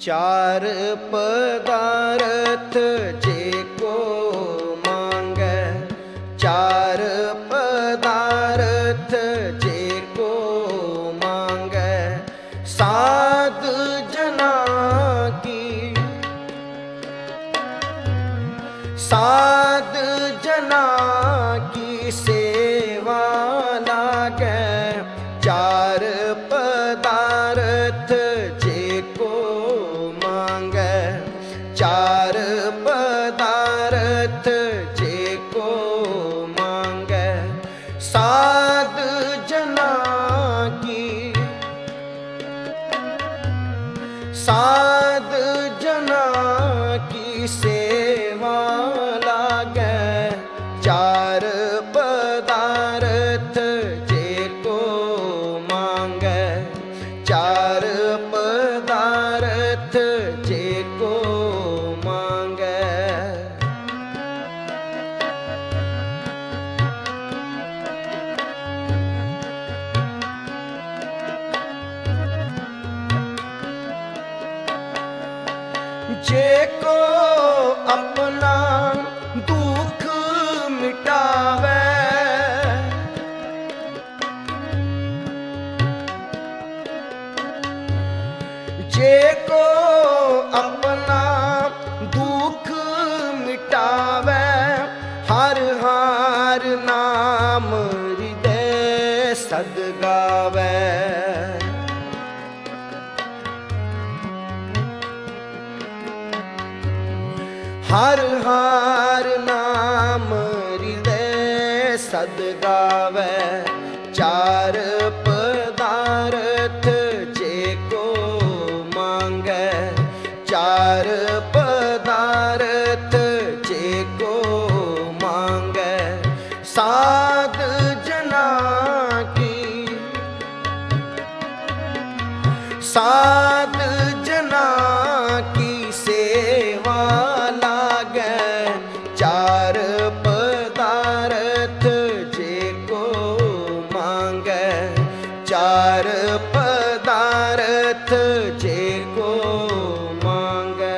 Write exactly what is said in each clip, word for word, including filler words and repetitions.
चार पदार्थ जेको मांगे, चार पदार्थ जेको मांगे, साध जना की साध जना की सेवा लागे। चार पदार्थ जेको मांगे, चार पदार्थ जेको मांगे, साध जना की साध जना की सेवा लागे। चार पदार्थ जेको मांगे, चार पदार्थ जेको मांगे। जेको अपना दुख मिटावे, जेको अपना दुख मिटावे, हर हर नाम हृदय सद गावे। हर हर नाम हृदय सद गावे। चार पदार्थ जेको मांगे, चार पदार्थ जेको मांगे, साध जना की साध जना की सेवा लागे। चार पदार्थ जेको मांगे, चार पदार्थ जेको मांगे।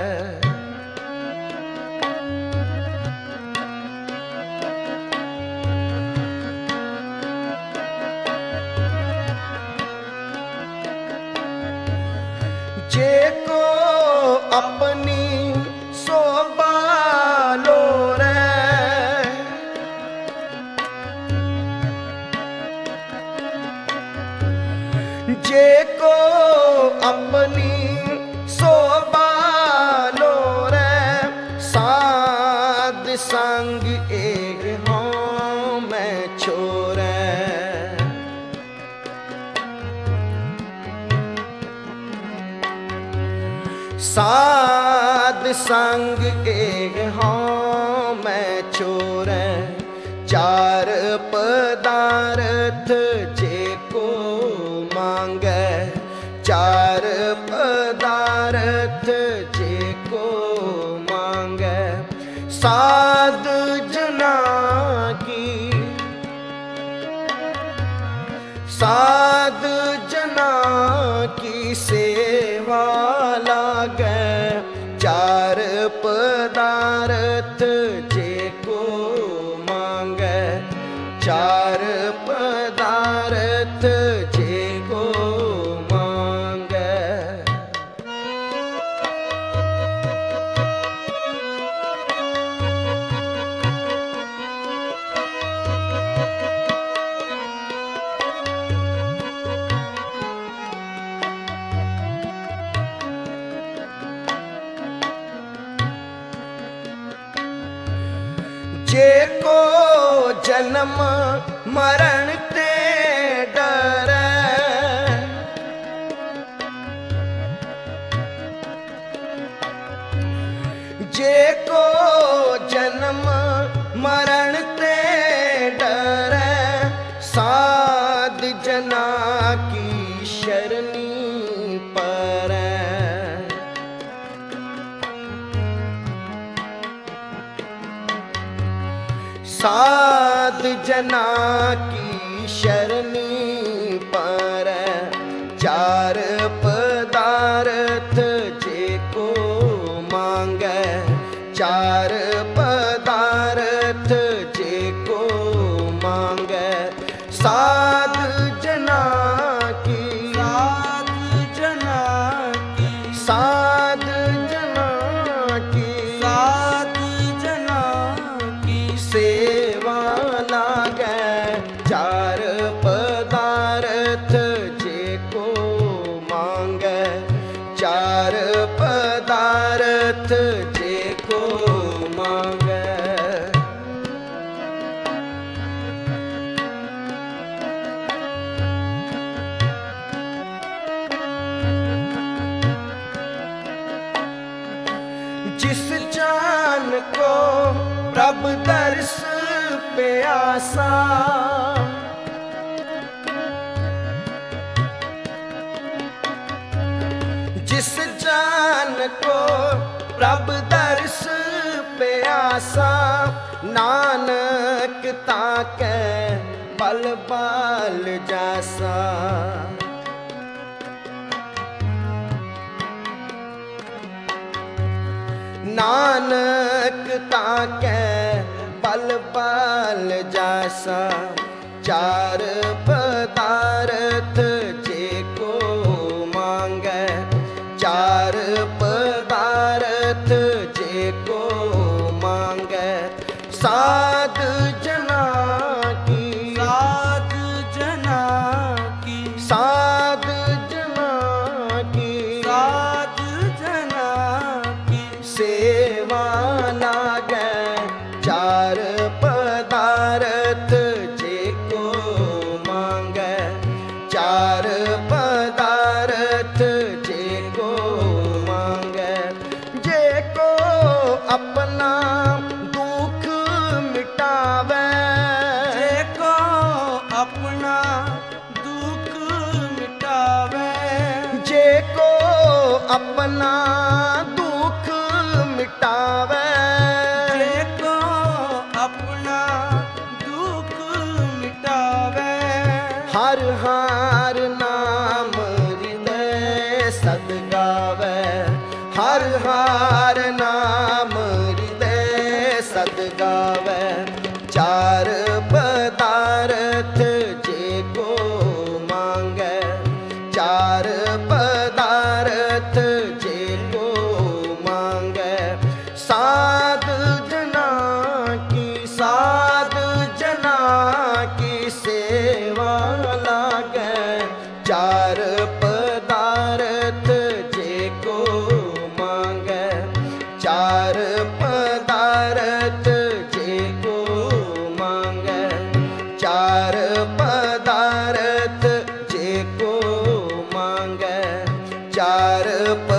जेको अपनी शोभा लोरे, जेको अपनी शोभा लोरे, साध संग एक हों मैं छोरे। साध संग एक हों मैं छोरे। चार पदार्थ जेको मांगे, चार पदार्थ जेको मांगे, साध जना की साध जना की सेवा लागे। चार पदार्थ जेको मांगे, चार पदार्थ जेको मांगे। जेको जन्म मरण ते डरे, जेको जन्म मरण ते डरे, साध जना की शरणी परे। साध जना की शरणी पर, चार पदार्थ को प्रभ दर्श प्यासा। जिस जान को प्रभ दर्श प्यासा, नानक ताकै बल बाल जासा। नानक ताकै बल बाल जासा। चार पदार्थ जे को मांगै, चार पदार्थ जे को मांगै, साध जना की, साध जना की, साध जना की, साध जना की सेवा लागै। चार पदार्थ जे को मांगै, चार पदार्थ जे को मांगै। जे को अपना दुख मिटावै, जे को अपना दुख मिटावे, जे को अपना दुख मिटावै। जे को अपना दुख मिटावे। हर हर नाम हृदय सद गावै, हर हर नाम हृदय सद गावै। चार पदार्थ जे को मांगै, चार पदार्थ जे को मांगै, साध जना की, साध जना की सेवा लागै। चार पदार्थ जे को मांगै, चार पदार्थ जे को मांगै, चार पदार्थ जे को मांगै, चार